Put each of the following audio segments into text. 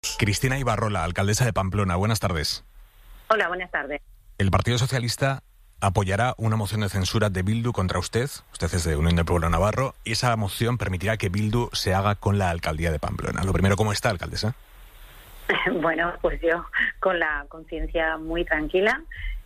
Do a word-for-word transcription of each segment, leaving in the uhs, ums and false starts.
Cristina Ibarrola, alcaldesa de Pamplona. Buenas tardes. Hola, buenas tardes. El Partido Socialista apoyará una moción de censura de Bildu contra usted. Usted es de Unión del Pueblo Navarro. Y esa moción permitirá que Bildu se haga con la alcaldía de Pamplona. Lo primero, ¿cómo está, alcaldesa? Bueno, pues yo con la conciencia muy tranquila,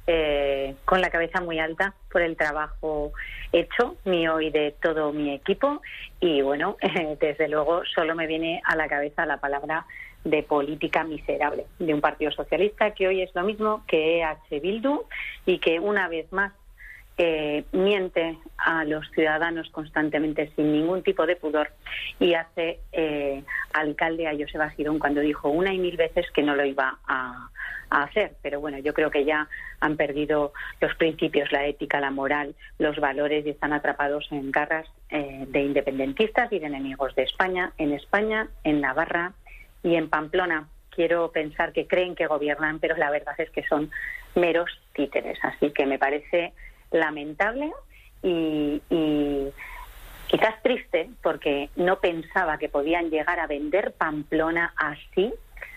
eh, con la cabeza muy alta por el trabajo hecho mío y de todo mi equipo. Y bueno, eh, desde luego solo me viene a la cabeza la palabra de política miserable de un partido socialista que hoy es lo mismo que E H Bildu y que una vez más eh, miente a los ciudadanos constantemente sin ningún tipo de pudor y hace eh, alcalde a Joseba Girón cuando dijo una y mil veces que no lo iba a, a hacer. Pero bueno, yo creo que ya han perdido los principios, la ética, la moral, los valores y están atrapados en garras eh, de independentistas y de enemigos de España, en España, en Navarra y en Pamplona. Quiero pensar que creen que gobiernan, pero la verdad es que son meros títeres. Así que me parece lamentable y, y quizás triste, porque no pensaba que podían llegar a vender Pamplona así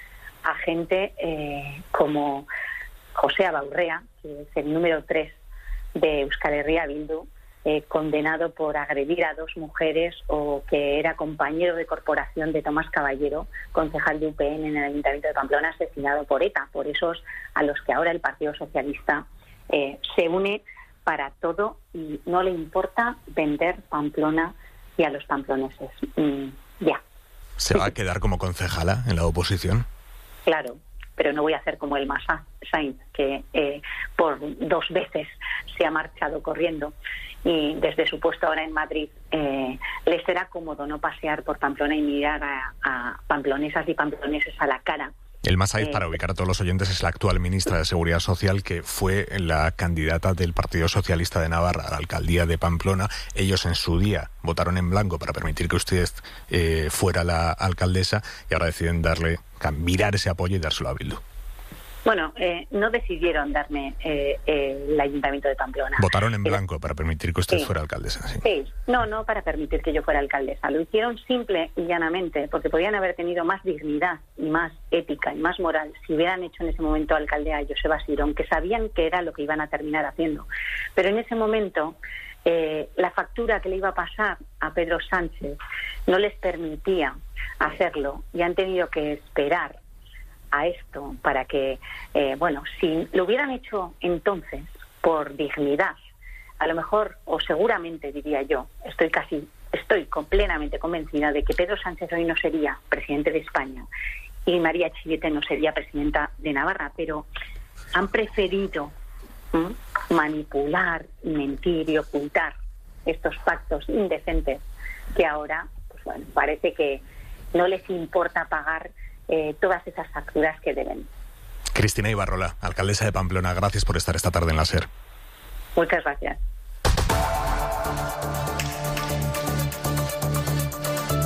a gente eh, como José Abaurrea, que es el número tres de Euskal Herria Bildu, Eh, condenado por agredir a dos mujeres, o que era compañero de corporación de Tomás Caballero, concejal de U P N en el Ayuntamiento de Pamplona, asesinado por ETA, por esos a los que ahora el Partido Socialista eh, se une para todo y no le importa vender Pamplona y a los pamploneses. Mm, ya. ¿Se va a quedar como concejala en la oposición? Claro, pero no voy a hacer como el Masa Sainz, que eh, por dos veces se ha marchado corriendo y desde su puesto ahora en Madrid eh, le será cómodo no pasear por Pamplona y mirar a, a pamplonesas y pamploneses a la cara. El Masa Sainz, eh, para ubicar a todos los oyentes, es la actual ministra de Seguridad Social, que fue la candidata del Partido Socialista de Navarra a la alcaldía de Pamplona. Ellos en su día votaron en blanco para permitir que usted eh, fuera la alcaldesa y ahora deciden darle, mirar ese apoyo y dárselo a Bildu. Bueno, eh, no decidieron darme eh, eh, el Ayuntamiento de Pamplona. Votaron en eh, blanco para permitir que usted sí, fuera alcaldesa. Sí. sí, no, no para permitir que yo fuera alcaldesa. Lo hicieron simple y llanamente porque podían haber tenido más dignidad y más ética y más moral si hubieran hecho en ese momento alcalde a Joseba Girón, que sabían que era lo que iban a terminar haciendo. Pero en ese momento eh, la factura que le iba a pasar a Pedro Sánchez no les permitía hacerlo y han tenido que esperar a esto para que, eh, bueno, si lo hubieran hecho entonces por dignidad, a lo mejor, o seguramente diría yo, estoy casi, estoy plenamente convencida de que Pedro Sánchez hoy no sería presidente de España y María Chivite no sería presidenta de Navarra, pero han preferido ¿m? manipular, mentir y ocultar estos pactos indecentes que ahora, pues bueno, parece que no les importa pagar Eh, todas esas facturas que deben. Cristina Ibarrola, alcaldesa de Pamplona, gracias por estar esta tarde en la SER. Muchas gracias.